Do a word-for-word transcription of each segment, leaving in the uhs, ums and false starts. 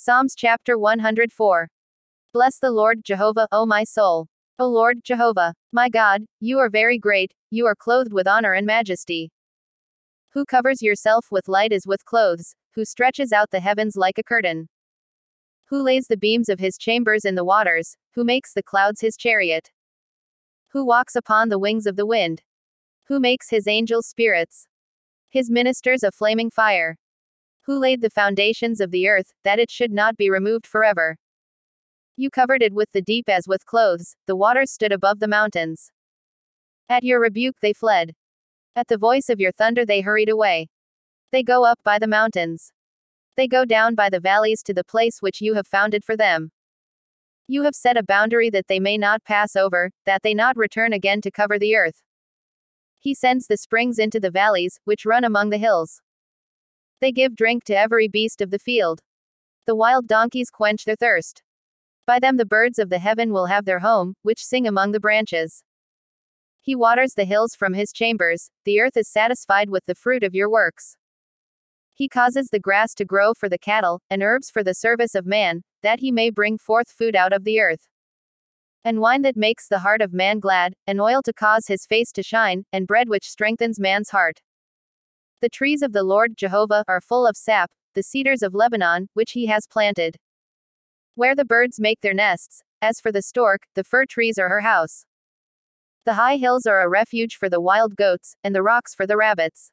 Psalms chapter one hundred four. Bless the Lord Jehovah, O my soul. O Lord Jehovah, my God, you are very great, you are clothed with honor and majesty. Who covers yourself with light as with clothes, who stretches out the heavens like a curtain. Who lays the beams of his chambers in the waters, who makes the clouds his chariot. Who walks upon the wings of the wind. Who makes his angels spirits. His ministers a flaming fire. Who laid the foundations of the earth, that it should not be removed forever. You covered it with the deep as with clothes, the waters stood above the mountains. At your rebuke they fled. At the voice of your thunder they hurried away. They go up by the mountains. They go down by the valleys to the place which you have founded for them. You have set a boundary that they may not pass over, that they not return again to cover the earth. He sends the springs into the valleys, which run among the hills. They give drink to every beast of the field. The wild donkeys quench their thirst. By them the birds of the heaven will have their home, which sing among the branches. He waters the hills from his chambers, the earth is satisfied with the fruit of your works. He causes the grass to grow for the cattle, and herbs for the service of man, that he may bring forth food out of the earth. And wine that makes the heart of man glad, and oil to cause his face to shine, and bread which strengthens man's heart. The trees of the Lord Jehovah are full of sap, the cedars of Lebanon, which he has planted. Where the birds make their nests, as for the stork, the fir trees are her house. The high hills are a refuge for the wild goats, and the rocks for the rabbits.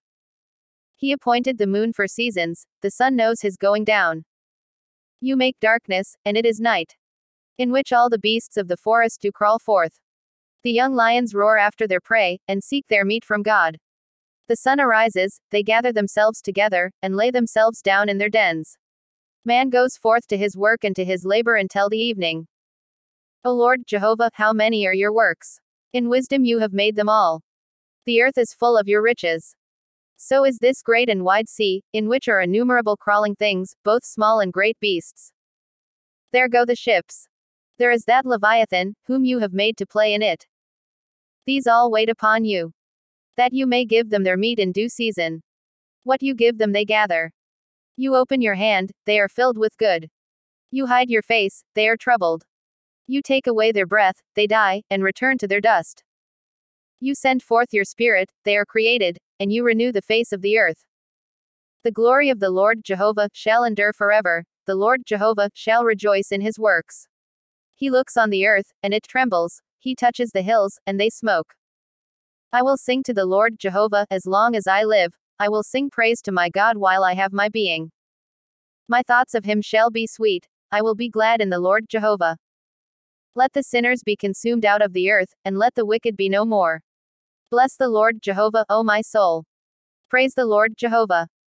He appointed the moon for seasons, the sun knows his going down. You make darkness, and it is night, in which all the beasts of the forest do crawl forth. The young lions roar after their prey, and seek their meat from God. The sun arises, they gather themselves together, and lay themselves down in their dens. Man goes forth to his work and to his labor until the evening. O Lord Jehovah, how many are your works? In wisdom you have made them all. The earth is full of your riches. So is this great and wide sea, in which are innumerable crawling things, both small and great beasts. There go the ships. There is that Leviathan, whom you have made to play in it. These all wait upon you, that you may give them their meat in due season. What you give them they gather. You open your hand, they are filled with good. You hide your face, they are troubled. You take away their breath, they die, and return to their dust. You send forth your spirit, they are created, and you renew the face of the earth. The glory of the Lord Jehovah shall endure forever, the Lord Jehovah shall rejoice in his works. He looks on the earth, and it trembles, he touches the hills, and they smoke. I will sing to the Lord Jehovah as long as I live, I will sing praise to my God while I have my being. My thoughts of him shall be sweet, I will be glad in the Lord Jehovah. Let the sinners be consumed out of the earth, and let the wicked be no more. Bless the Lord Jehovah, O my soul. Praise the Lord Jehovah.